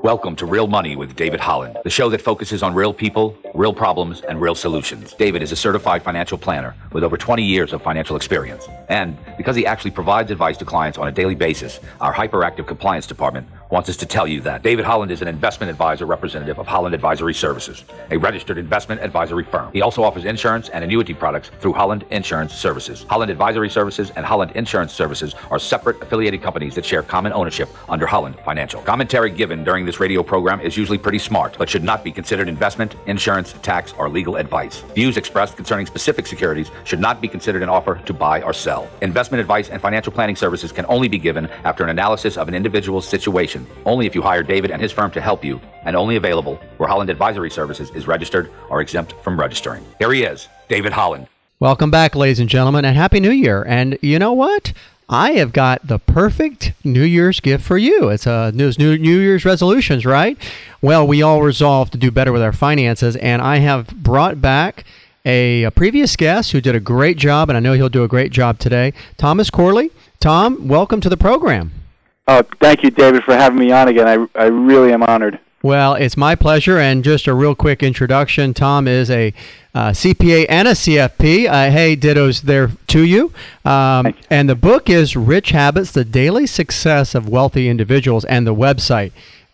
Welcome to Real Money with David Holland, the show that focuses on real people, real problems, and real solutions. David is a certified financial planner with over 20 years of financial experience. And because he actually provides advice to clients on a daily basis, our hyperactive compliance department wants us to tell you that David Holland is an investment advisor representative of Holland Advisory Services, a registered investment advisory firm. He also offers insurance and annuity products through Holland Insurance Services. Holland Advisory Services and Holland Insurance Services are separate affiliated companies that share common ownership under Holland Financial. Commentary given during this radio program is usually pretty smart, but should not be considered investment, insurance, tax, or legal advice. Views expressed concerning specific securities should not be considered an offer to buy or sell. Investment advice and financial planning services can only be given after an analysis of an individual's situation, only if you hire David and his firm to help you, and only available where Holland Advisory Services is registered or exempt from registering. Here he is, David Holland. Welcome back, ladies and gentlemen, and Happy New Year. And you know what? I have got the perfect New Year's gift for you. It's New Year's resolutions, right? Well, we all resolved to do better with our finances, and I have brought back a previous guest who did a great job, and I know he'll do a great job today, Thomas Corley. Tom, welcome to the program. Oh, thank you, David, for having me on again. I really am honored. Well, it's my pleasure, and just a real quick introduction. Tom is a CPA and a CFP. Hey, dittos there to you. And the book is Rich Habits, The Daily Success of Wealthy Individuals, and the website,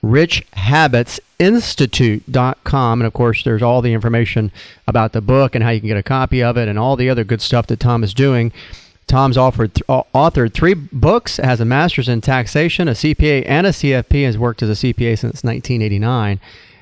richhabitsinstitute.com. And, of course, there's all the information about the book and how you can get a copy of it and all the other good stuff that Tom is doing. Tom's authored 3 books, has a master's in taxation, a CPA, and a CFP, has worked as a CPA since 1989.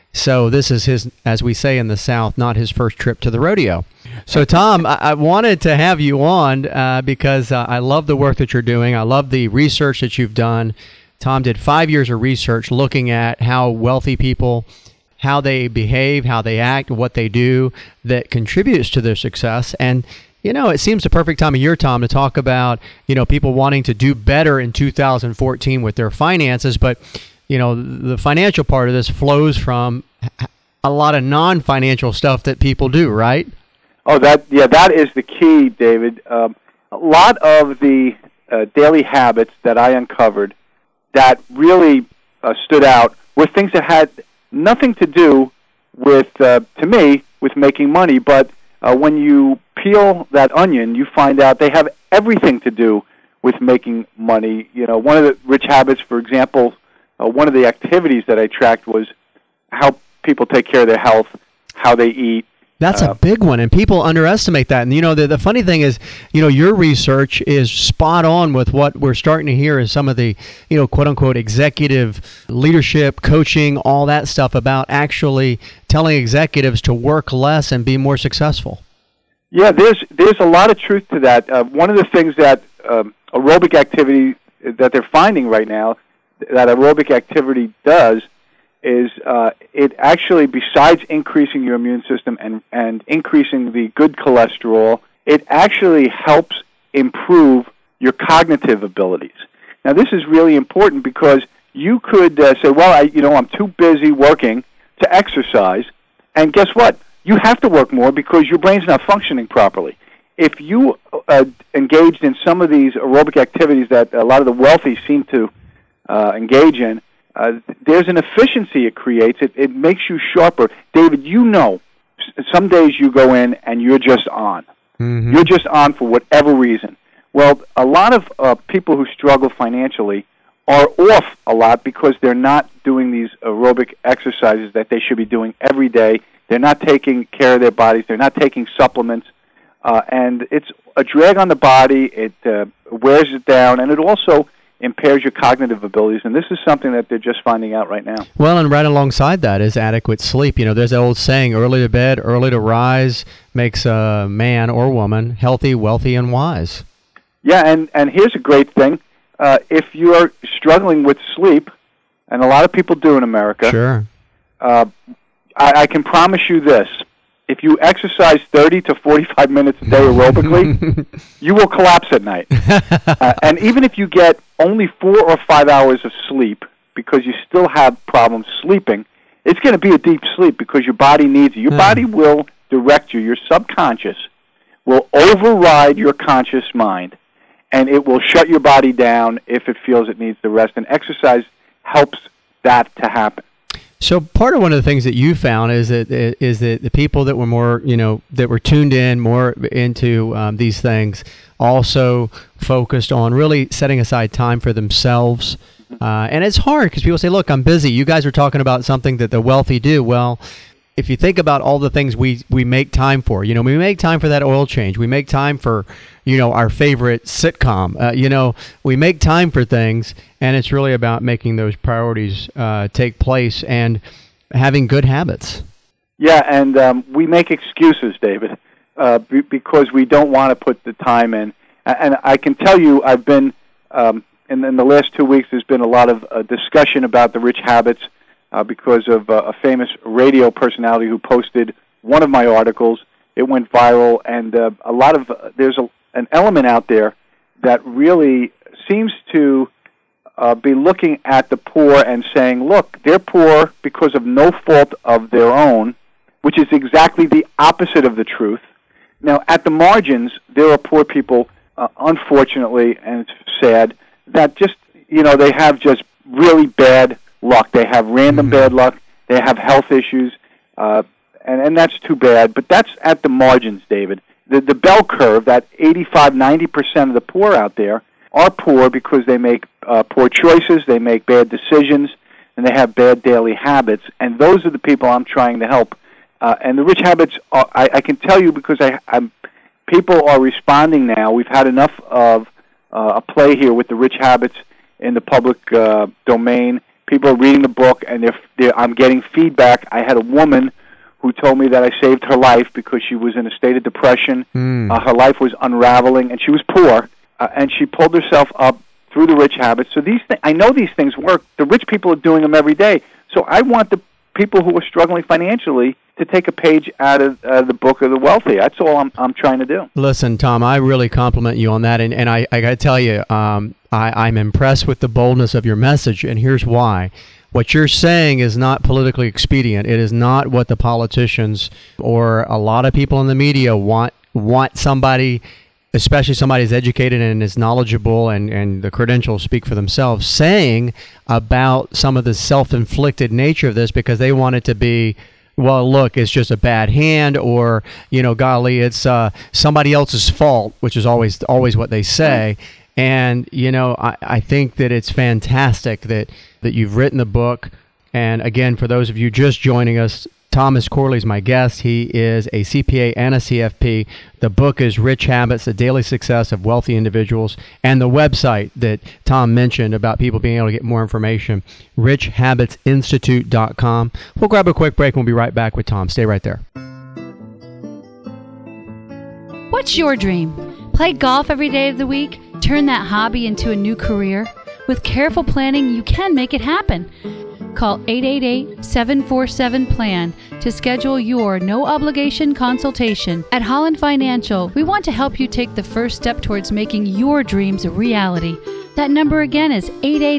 So this is his, as we say in the South, not his first trip to the rodeo. So Tom, I wanted to have you on because I love the work that you're doing. I love the research that you've done. Tom did 5 years of research looking at how wealthy people, how they behave, how they act, what they do that contributes to their success. And you know, it seems the perfect time of year, Tom, to talk about, you know, people wanting to do better in 2014 with their finances. But, you know, the financial part of this flows from a lot of non-financial stuff that people do, right? Oh, that is the key, David. A lot of the daily habits that I uncovered that really stood out were things that had nothing to do with, to me, with making money. But when you peel that onion, you find out they have everything to do with making money. You know, one of the rich habits, for example, one of the activities that I tracked was how people take care of their health, how they eat. That's a big one, and people underestimate that. And, you know, the funny thing is, you know, your research is spot on with what we're starting to hear is some of the, you know, quote-unquote executive leadership, coaching, all that stuff about actually telling executives to work less and be more successful. Yeah, there's a lot of truth to that. One of the things that aerobic activity that they're finding right now, that aerobic activity does, is it actually, besides increasing your immune system and increasing the good cholesterol, it actually helps improve your cognitive abilities. Now, this is really important because you could say, well, I'm too busy working to exercise, and guess what? You have to work more because your brain's not functioning properly. If you engaged in some of these aerobic activities that a lot of the wealthy seem to engage in, there's an efficiency it creates. It makes you sharper. David, you know, some days you go in and you're just on. Mm-hmm. You're just on for whatever reason. Well, a lot of people who struggle financially are off a lot because they're not doing these aerobic exercises that they should be doing every day. They're not taking care of their bodies. They're not taking supplements. And it's a drag on the body. It wears it down, and it also impairs your cognitive abilities. And this is something that they're just finding out right now. Well, and right alongside that is adequate sleep. You know, there's that old saying, early to bed, early to rise makes a man or woman healthy, wealthy, and wise. Yeah, and here's a great thing. If you are struggling with sleep, and a lot of people do in America, sure. I can promise you this. If you exercise 30 to 45 minutes a day aerobically, you will collapse at night. And even if you get only 4 or 5 hours of sleep, because you still have problems sleeping, it's going to be a deep sleep because your body needs it. Your body will direct you. Your subconscious will override your conscious mind, and it will shut your body down if it feels it needs the rest. And exercise helps that to happen. So part of one of the things that you found is that the people that were more, that were tuned in more into these things also focused on really setting aside time for themselves. And it's hard because people say, look, I'm busy. You guys are talking about something that the wealthy do. Well, if you think about all the things we make time for, we make time for that oil change. We make time for, our favorite sitcom. We make time for things, and it's really about making those priorities take place and having good habits. Yeah, and we make excuses, David, because we don't want to put the time in. And I can tell you, I've been, in the last 2 weeks, there's been a lot of discussion about the rich habits because of a famous radio personality who posted one of my articles. It went viral, and there's an element out there that really seems to be looking at the poor and saying, look, they're poor because of no fault of their own, which is exactly the opposite of the truth. Now, at the margins, there are poor people, unfortunately, and it's sad, that just, they have just really bad luck. They have random bad luck. They have health issues, and that's too bad. But that's at the margins, David. The bell curve, that 85-90% of the poor out there are poor because they make poor choices, they make bad decisions, and they have bad daily habits. And those are the people I'm trying to help. And the rich habits, I can tell you because people are responding now. We've had enough of a play here with the rich habits in the public domain. People are reading the book, and I'm getting feedback. I had a woman who told me that I saved her life because she was in a state of depression. Her life was unraveling, and she was poor, and she pulled herself up through the rich habits. So I know these things work. The rich people are doing them every day. So I want the people who are struggling financially to take a page out of the book of the wealthy. That's all I'm trying to do. Listen, Tom, I really compliment you on that, and I got to tell you, I'm impressed with the boldness of your message, and here's why. What you're saying is not politically expedient. It is not what the politicians or a lot of people in the media want somebody, especially somebody who's educated and is knowledgeable and the credentials speak for themselves, saying about some of the self-inflicted nature of this because they want it to be, well, look, it's just a bad hand, or, golly, it's somebody else's fault, which is always what they say. And, I think that it's fantastic that you've written the book. And again, for those of you just joining us, Thomas Corley is my guest. He is a CPA and a CFP. The book is Rich Habits, The Daily Success of Wealthy Individuals. And the website that Tom mentioned about people being able to get more information, richhabitsinstitute.com. We'll grab a quick break and we'll be right back with Tom. Stay right there. What's your dream? Play golf every day of the week? Turn that hobby into a new career? With careful planning, you can make it happen. Call 888-747-PLAN to schedule your no-obligation consultation. At Holland Financial, we want to help you take the first step towards making your dreams a reality. That number again is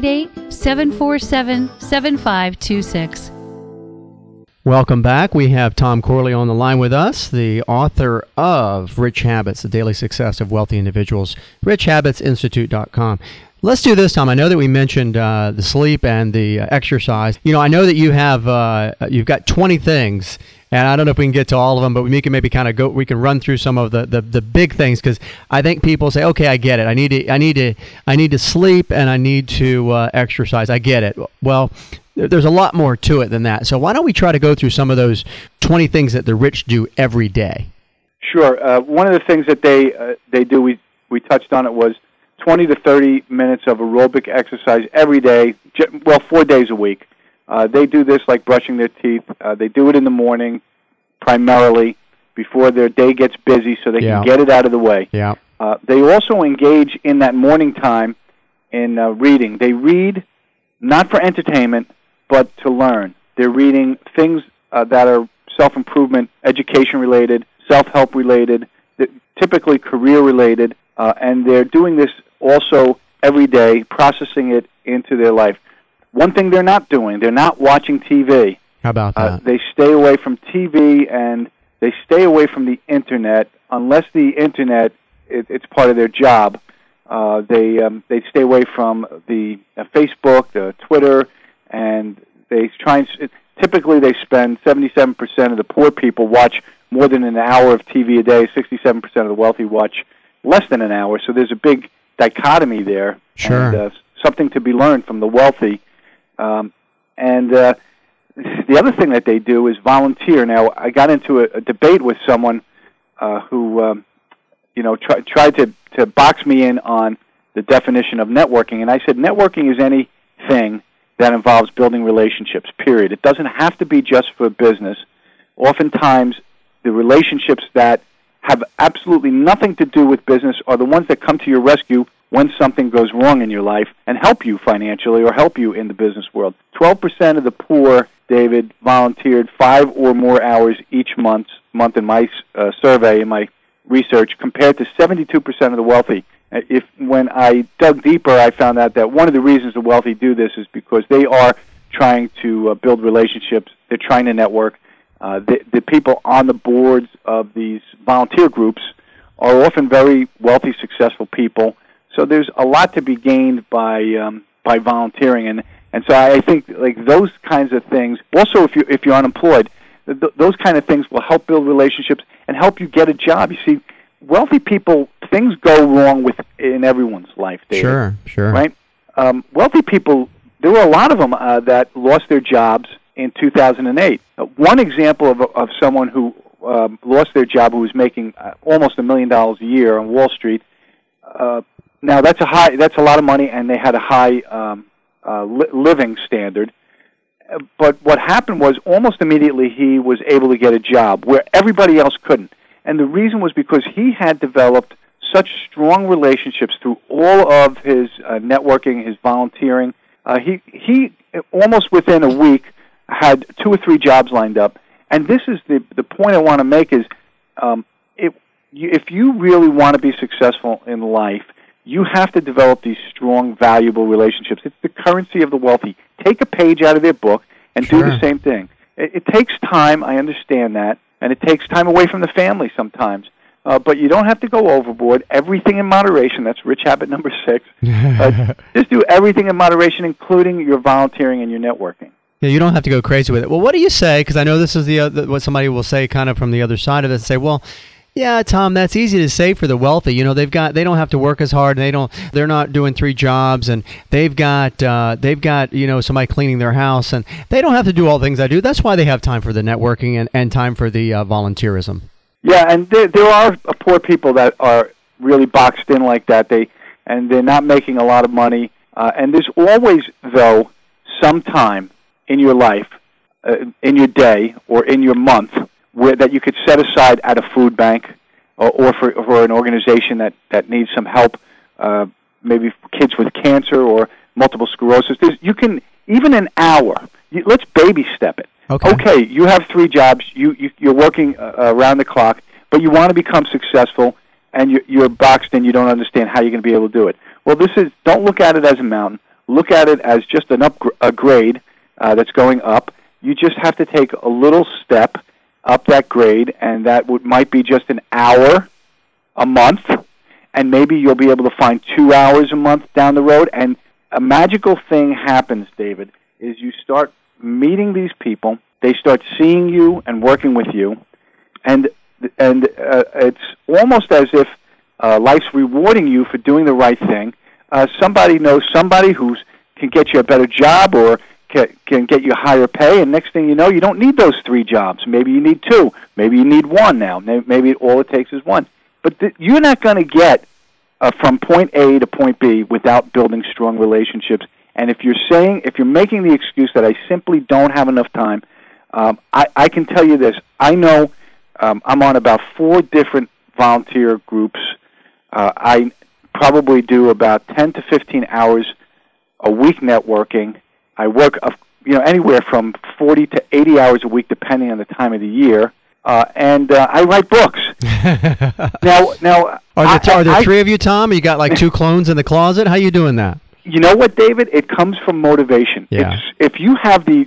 888-747-7526. Welcome back. We have Tom Corley on the line with us, the author of Rich Habits, The Daily Success of Wealthy Individuals, richhabitsinstitute.com. Let's do this, Tom. I know that we mentioned the sleep and the exercise. I know that you have you've got 20 things, and I don't know if we can get to all of them, but we can maybe kind of go. We can run through some of the big things because I think people say, okay, I get it. I need to sleep and I need to exercise. I get it. Well, there's a lot more to it than that. So why don't we try to go through some of those 20 things that the rich do every day? Sure. One of the things that they do, we touched on it, was 20 to 30 minutes of aerobic exercise every day, 4 days a week. They do this like brushing their teeth. They do it in the morning primarily before their day gets busy so they can get it out of the way. Yeah. They also engage in that morning time in reading. They read not for entertainment, but to learn. They're reading things that are self-improvement, education-related, self-help related, typically career-related, and they're doing this also every day, processing it into their life. One thing they're not doing, they're not watching TV. How about that? They stay away from TV and they stay away from the Internet, unless the Internet, it's part of their job. They stay away from the Facebook, the Twitter, and they try and typically they spend 77% of the poor people watch more than an hour of TV a day. 67% of the wealthy watch less than an hour. So there's a big dichotomy there. Sure. And something to be learned from the wealthy. The other thing that they do is volunteer. Now, I got into a debate with someone who, tried to box me in on the definition of networking. And I said, networking is anything that involves building relationships, period. It doesn't have to be just for business. Oftentimes, the relationships that have absolutely nothing to do with business are the ones that come to your rescue when something goes wrong in your life and help you financially or help you in the business world. 12% of the poor, David, volunteered 5 or more hours each month in my survey, in my research, compared to 72% of the wealthy. When I dug deeper, I found out that one of the reasons the wealthy do this is because they are trying to build relationships. They're trying to network. The people on the boards of these volunteer groups are often very wealthy, successful people. So there's a lot to be gained by volunteering, and so I think like those kinds of things. Also, if you're unemployed, those kind of things will help build relationships and help you get a job. You see, wealthy people, things go wrong in everyone's life, David. Sure. Right? Wealthy people, there were a lot of them that lost their jobs in 2008. One example of someone who lost their job, who was making almost $1 million a year on Wall Street. Now that's a lot of money, and they had a high living standard. But what happened was almost immediately he was able to get a job where everybody else couldn't. And the reason was because he had developed such strong relationships through all of his networking, his volunteering. He almost within a week had 2 or 3 jobs lined up. And this is the point I want to make is if you really want to be successful in life, you have to develop these strong, valuable relationships. It's the currency of the wealthy. Take a page out of their book and do the same thing. It takes time, I understand that, and it takes time away from the family sometimes. But you don't have to go overboard. Everything in moderation. That's rich habit number 6. Just do everything in moderation, including your volunteering and your networking. Yeah, you don't have to go crazy with it. Well, what do you say? Because I know this is what somebody will say kind of from the other side of it and say, well, yeah, Tom, that's easy to say for the wealthy. You know, they don't have to work as hard, and they're not doing 3 jobs, and they've got somebody cleaning their house, and they don't have to do all the things I do. That's why they have time for the networking and time for the volunteerism. Yeah, and there are poor people that are really boxed in like that. They're not making a lot of money, and there's always, though, some time in your life, in your day, or in your month, that you could set aside at a food bank or for an organization that needs some help, maybe for kids with cancer or multiple sclerosis. You can, even an hour, let's baby step it. Okay, you have 3 jobs, you're working around the clock, but you want to become successful, and you're boxed in, you don't understand how you're going to be able to do it. Well, don't look at it as a mountain. Look at it as just a grade that's going up. You just have to take a little step up that grade, and that might be just an hour a month, and maybe you'll be able to find 2 hours a month down the road. And a magical thing happens, David, is you start meeting these people, they start seeing you and working with you, and it's almost as if life's rewarding you for doing the right thing. Somebody knows somebody who can get you a better job or can get you higher pay, and next thing you know, you don't need those 3 jobs. Maybe you need 2. Maybe you need 1 now. Maybe all it takes is 1. But you're not going to get from point A to point B without building strong relationships. And if you're making the excuse that I simply don't have enough time, I can tell you this. I know I'm on about 4 different volunteer groups. I probably do about 10 to 15 hours a week networking. I work anywhere from 40 to 80 hours a week, depending on the time of the year. And I write books. Now, are there 3 of you, Tom? You got like 2 clones in the closet? How you doing that? You know what, David? It comes from motivation. Yeah. If you have the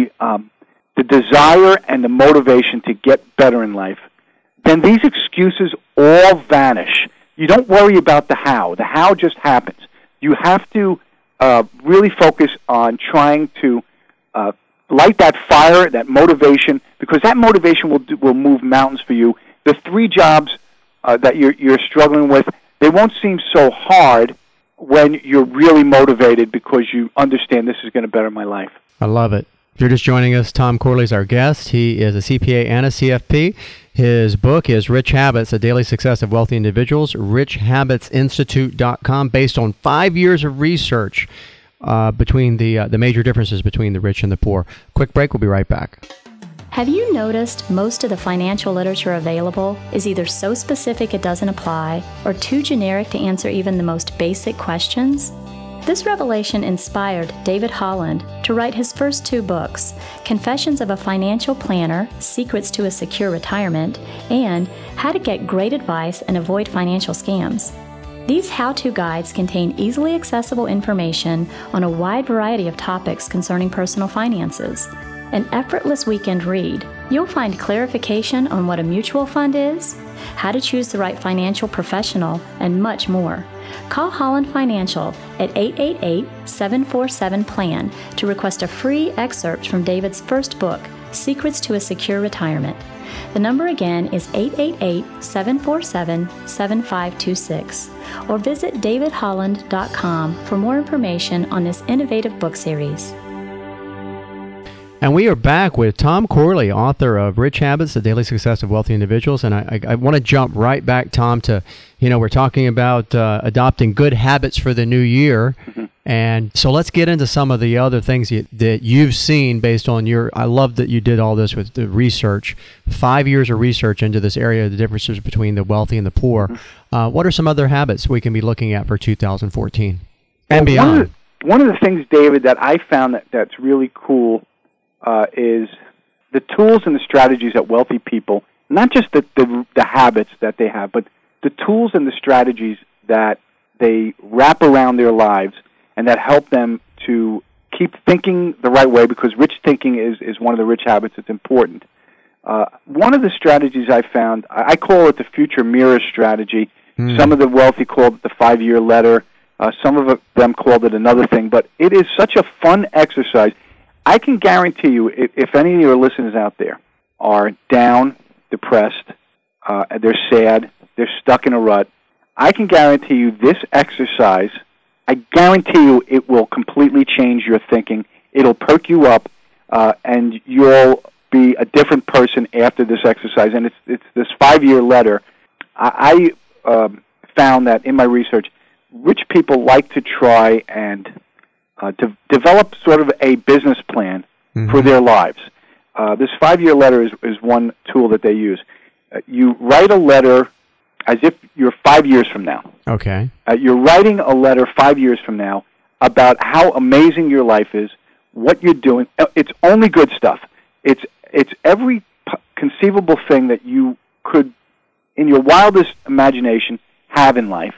desire and the motivation to get better in life, then these excuses all vanish. You don't worry about the how. The how just happens. You have to really focus on trying to light that fire, that motivation, because that motivation will move mountains for you. The 3 jobs that you're struggling with, they won't seem so hard when you're really motivated because you understand this is going to better my life. I love it. If you're just joining us, Tom Corley is our guest. He is a CPA and a CFP. His book is Rich Habits, The Daily Success of Wealthy Individuals, richhabitsinstitute.com, based on 5 years of research between the major differences between the rich and the poor. Quick break. We'll be right back. Have you noticed most of the financial literature available is either so specific it doesn't apply or too generic to answer even the most basic questions? This revelation inspired David Holland to write his first 2 books, Confessions of a Financial Planner, Secrets to a Secure Retirement, and How to Get Great Advice and Avoid Financial Scams. These how-to guides contain easily accessible information on a wide variety of topics concerning personal finances. An effortless weekend read, you'll find clarification on what a mutual fund is, how to choose the right financial professional, and much more. Call Holland Financial at 888-747-PLAN to request a free excerpt from David's first book, Secrets to a Secure Retirement. The number again is 888-747-7526, or visit davidholland.com for more information on this innovative book series. And we are back with Tom Corley, author of Rich Habits, The Daily Success of Wealthy Individuals. And I want to jump right back, Tom, to, we're talking about adopting good habits for the new year. Mm-hmm. And so let's get into some of the other things that you've seen based on I love that you did all this with the research, 5 years of research into this area, the differences between the wealthy and the poor. Mm-hmm. What are some other habits we can be looking at for 2014 and beyond? One of the things, David, that I found that's really cool is the tools and the strategies that wealthy people, not just the habits that they have, but the tools and the strategies that they wrap around their lives and that help them to keep thinking the right way, because rich thinking is one of the rich habits that's important. One of the strategies I found, I call it the future mirror strategy. Some of the wealthy called it the 5-year letter. Some of them called it another thing, but it is such a fun exercise. I can guarantee you, if any of your listeners out there are down, depressed, they're sad, they're stuck in a rut, I can guarantee you this exercise, I guarantee you it will completely change your thinking. It'll perk you up, and you'll be a different person after this exercise. And it's this 5-year letter. I found that in my research, rich people like to try and to develop sort of a business plan for their lives. This 5-year letter is one tool that they use. You write a letter as if you're 5 years from now. Okay. You're writing a letter 5 years from now about how amazing your life is, what you're doing. It's only good stuff. It's every conceivable thing that you could, in your wildest imagination, have in life.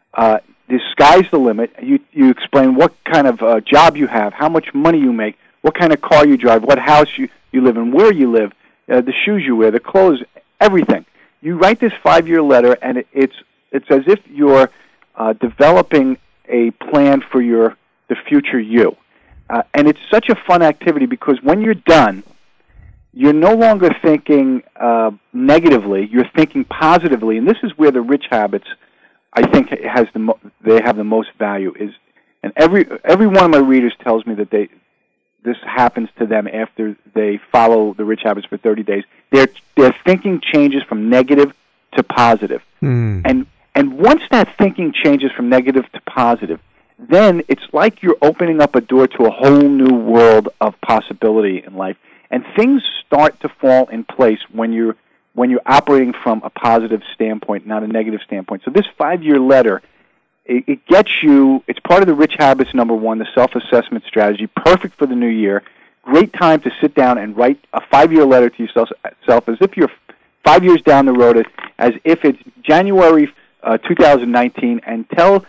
The sky's the limit. You explain what kind of job you have, how much money you make, what kind of car you drive, what house you live in, where you live, the shoes you wear, the clothes, everything. You write this 5-year letter, and it's as if you're developing a plan for the future you. And it's such a fun activity because when you're done, you're no longer thinking negatively. You're thinking positively, and this is where the rich habits, I think, they have the most value. And every one of my readers tells me that this happens to them after they follow the rich habits for 30 days. Their thinking changes from negative to positive, and once that thinking changes from negative to positive, then it's like you're opening up a door to a whole new world of possibility in life, and things start to fall in place when you're operating from a positive standpoint, not a negative standpoint. So this 5-year letter, it gets you, it's part of the Rich Habits #1, the self-assessment strategy, perfect for the new year. Great time to sit down and write a 5-year letter to yourself as if you're 5 years down the road, as if it's January 2019, and tell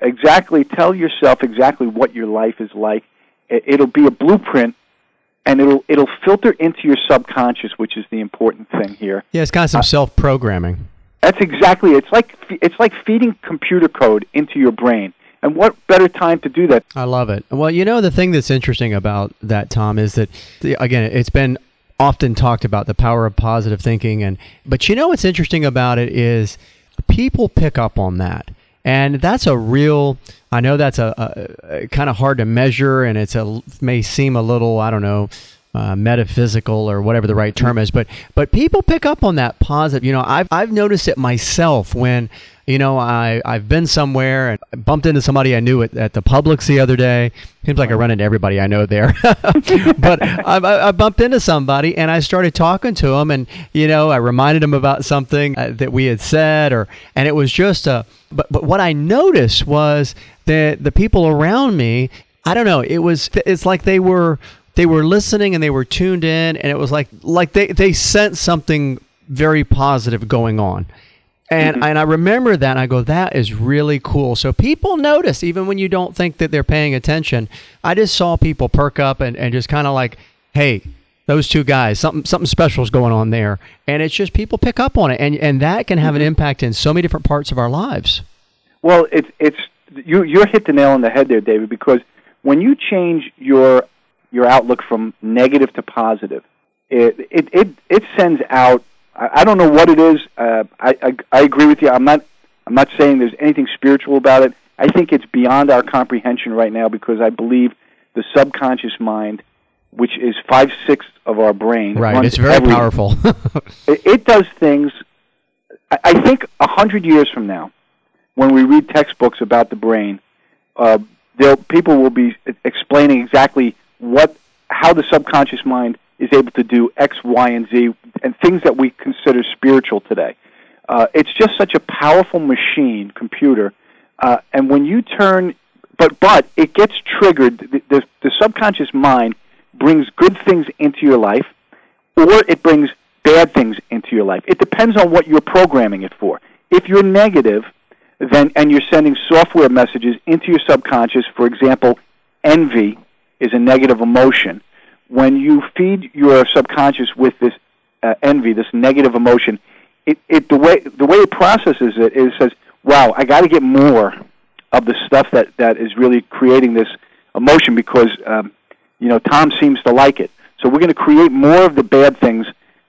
yourself exactly what your life is like. It'll be a blueprint, and it'll filter into your subconscious, which is the important thing here. Yeah, it's got some self-programming. That's exactly. It's like feeding computer code into your brain, And what better time to do that? I love it. Well, the thing that's interesting about that, Tom, is that, again, it's been often talked about the power of positive thinking. But what's interesting about it is people pick up on that. And that's I know that's a kind of hard to measure, and may seem a little, I don't know, metaphysical or whatever the right term is, but people pick up on that positive. I've noticed it myself when I've been somewhere and I bumped into somebody I knew at the Publix the other day. Seems like I run into everybody I know there, but I bumped into somebody and I started talking to them, and I reminded them about something that we had said, and it was just but what I noticed was that the people around me, I don't know, it's like they were listening and they were tuned in, and it was like they sensed something very positive going on. And I remember that, and I go, that is really cool. So people notice, even when you don't think that they're paying attention. I just saw people perk up and just kind of like, hey, those two guys, something special is going on there. And it's just people pick up on it, and that can have an impact in so many different parts of our lives. Well, you hit the nail on the head there, David, because when you change your outlook from negative to positive, it sends out. I don't know what it is. I agree with you. I'm not saying there's anything spiritual about it. I think it's beyond our comprehension right now, because I believe the subconscious mind, which is 5/6 of our brain, right? It's very powerful. It does things. I think 100 years from now, when we read textbooks about the brain, people will be explaining exactly how the subconscious mind is able to do X, Y, and Z, and things that we consider spiritual today. It's just such a powerful computer, and when you turn, but it gets triggered. The subconscious mind brings good things into your life, or it brings bad things into your life. It depends on what you're programming it for. If you're negative, and you're sending software messages into your subconscious, for example, envy is a negative emotion. When you feed your subconscious with this envy, this negative emotion, the way it processes it is, says, "Wow, I got to get more of the stuff that is really creating this emotion, because Tom seems to like it. So we're going to create more of the bad things."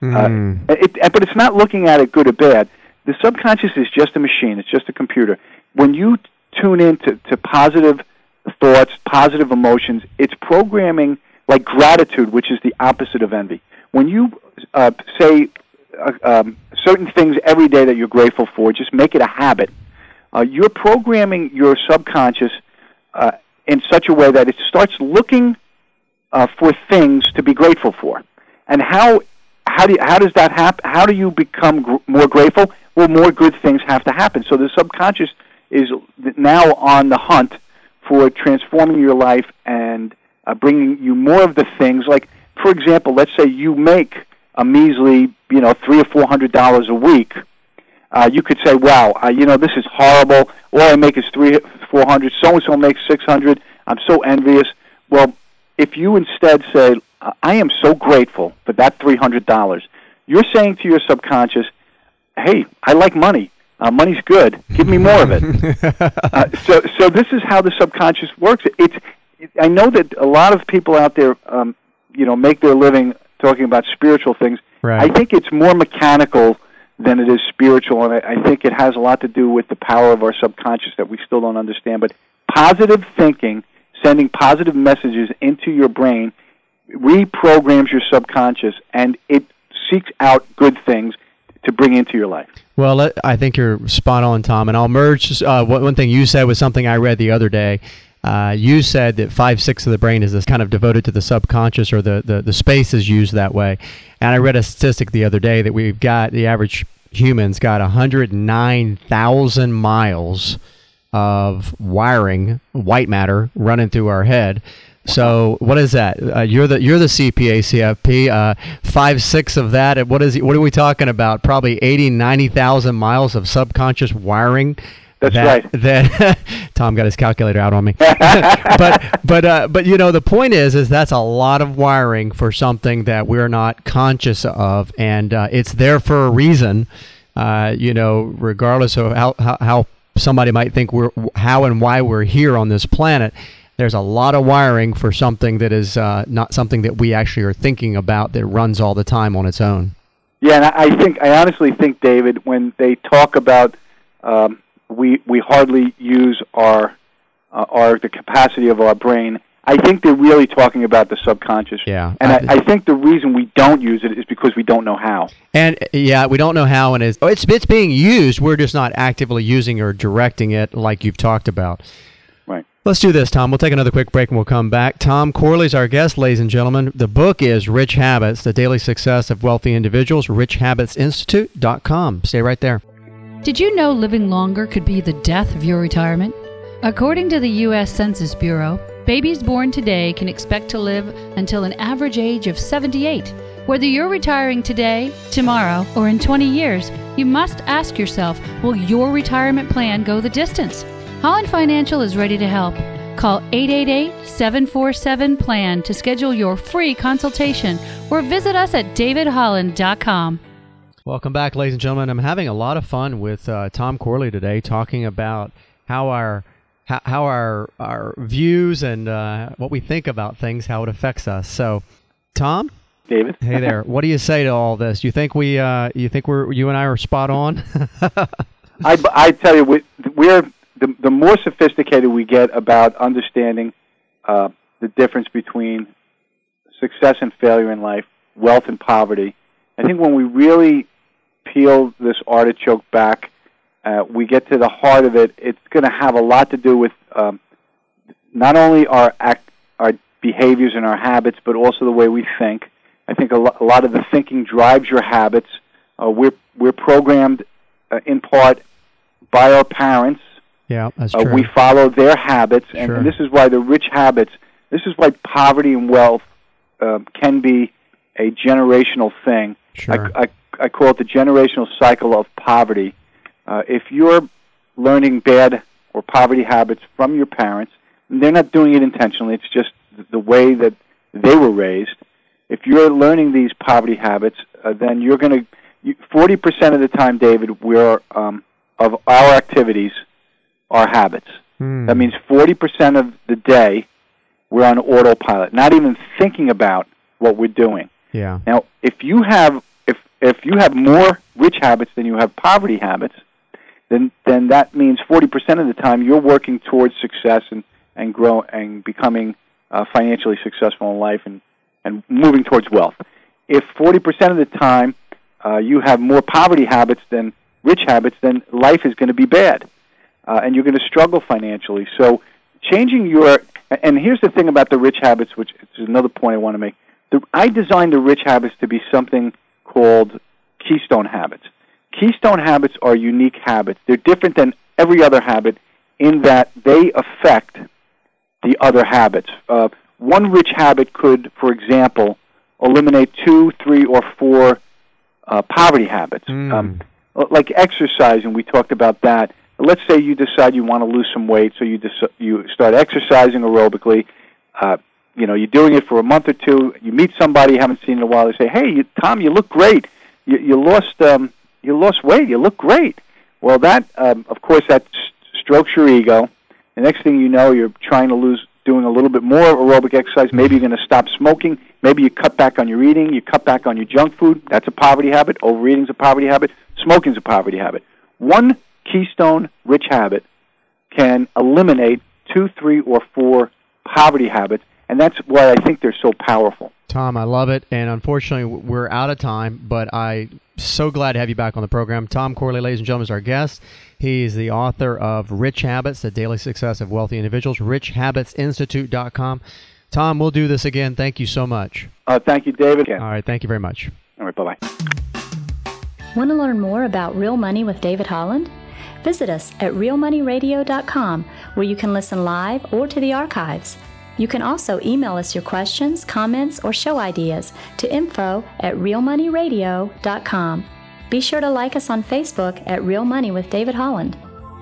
But it's not looking at it good or bad. The subconscious is just a machine. It's just a computer. When you tune into positive thoughts, positive emotions, it's programming like gratitude, which is the opposite of envy. When you say certain things every day that you're grateful for, just make it a habit. You're programming your subconscious in such a way that it starts looking for things to be grateful for. And how does that happen? How do you become more grateful? Well, more good things have to happen. So the subconscious is now on the hunt for transforming your life and bringing you more of the things. Like, for example, let's say you make a measly, $300 or $400 a week. You could say, "Wow, this is horrible. All I make is $300-400. So and so makes $600. I'm so envious." Well, if you instead say, "I am so grateful for that $300," you're saying to your subconscious, "Hey, I like money. Money's good. Give me more of it." So this is how the subconscious works. I know that a lot of people out there, make their living talking about spiritual things. Right. I think it's more mechanical than it is spiritual, and I think it has a lot to do with the power of our subconscious that we still don't understand. But positive thinking, sending positive messages into your brain, reprograms your subconscious, and it seeks out good things to bring into your life. Well, I think you're spot on, Tom, and I'll merge one thing you said with something I read the other day. You said that 5/6 of the brain is this kind of devoted to the subconscious, or the space is used that way. And I read a statistic the other day that the average human's got 109,000 miles of wiring, white matter, running through our head. So what is that? You're the CPA, CFP. 5/6 of that. What are we talking about? Probably 80,000-90,000 miles of subconscious wiring. That's right. That Tom got his calculator out on me. but the point is that's a lot of wiring for something that we're not conscious of, and it's there for a reason. Regardless of how somebody might think how and why we're here on this planet, there's a lot of wiring for something that is not something that we actually are thinking about, that runs all the time on its own. Yeah, and I honestly think, David, when they talk about we hardly use the capacity of our brain, I think they're really talking about the subconscious. Yeah, and I think the reason we don't use it is because we don't know how. And yeah, we don't know how, and it's being used. We're just not actively using or directing it like you've talked about. Right. Let's do this, Tom. We'll take another quick break and we'll come back. Tom Corley's our guest, ladies and gentlemen. The book is Rich Habits, The Daily Success of Wealthy Individuals, richhabitsinstitute.com. Stay right there. Did you know living longer could be the death of your retirement? According to the U.S. Census Bureau, babies born today can expect to live until an average age of 78. Whether you're retiring today, tomorrow, or in 20 years, you must ask yourself, will your retirement plan go the distance? Holland Financial is ready to help. Call 888-747-PLAN to schedule your free consultation or visit us at davidholland.com. Welcome back, ladies and gentlemen. I'm having a lot of fun with Tom Corley today, talking about how our views and what we think about things, how it affects us. So, Tom, David, hey there. What do you say to all this? You think you and I are spot on? I tell you, we're the more sophisticated we get about understanding the difference between success and failure in life, wealth and poverty. I think when we really peel this artichoke back, we get to the heart of it. It's going to have a lot to do with not only our behaviors and our habits, but also the way we think. I think a lot of the thinking drives your habits. We're programmed in part by our parents. Yeah, that's true. We follow their habits, and, Sure. and this is why the rich habits. This is why poverty and wealth can be a generational thing. Sure. I call it the generational cycle of poverty. If you're learning bad or poverty habits from your parents, and they're not doing it intentionally, it's just the way that they were raised. If you're learning these poverty habits, then you're going to, 40% of the time, David, of our activities are habits. That means 40% of the day we're on autopilot, not even thinking about what we're doing. Yeah. Now, if you have more rich habits than you have poverty habits, then that means 40% of the time you're working towards success and grow and becoming financially successful in life and moving towards wealth. If 40% of the time you have more poverty habits than rich habits, then life is going to be bad, and you're going to struggle financially. So changing and here's the thing about the rich habits, which is another point I want to make. I designed the rich habits to be something called keystone habits. Keystone habits are unique habits. They're different than every other habit in that they affect the other habits. One rich habit could, for example, eliminate 2, 3, or 4 poverty habits. Like exercising, we talked about that. Let's say you decide you want to lose some weight, so you start exercising aerobically. You're doing it for a month or two. You meet somebody you haven't seen in a while. They say, "Hey, Tom, you look great. You lost weight. You look great." Well, that of course that strokes your ego. The next thing you know, you're trying to doing a little bit more aerobic exercise. Maybe you're going to stop smoking. Maybe you cut back on your eating. You cut back on your junk food. That's a poverty habit. Overeating's a poverty habit. Smoking's a poverty habit. One keystone rich habit can eliminate 2, 3, or 4 poverty habits, and that's why I think they're so powerful. Tom, I love it, and unfortunately we're out of time, but I'm so glad to have you back on the program. Tom Corley, ladies and gentlemen, is our guest. He's the author of Rich Habits, The Daily Success of Wealthy Individuals, richhabitsinstitute.com. Tom, we'll do this again. Thank you so much. Thank you, David. All right, thank you very much. All right, bye-bye. Want to learn more about Real Money with David Holland? Visit us at realmoneyradio.com, where you can listen live or to the archives. You can also email us your questions, comments, or show ideas to info@realmoneyradio.com. Be sure to like us on Facebook at Real Money with David Holland.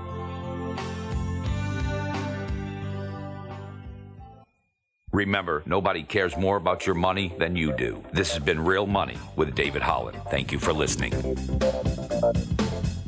Remember, nobody cares more about your money than you do. This has been Real Money with David Holland. Thank you for listening.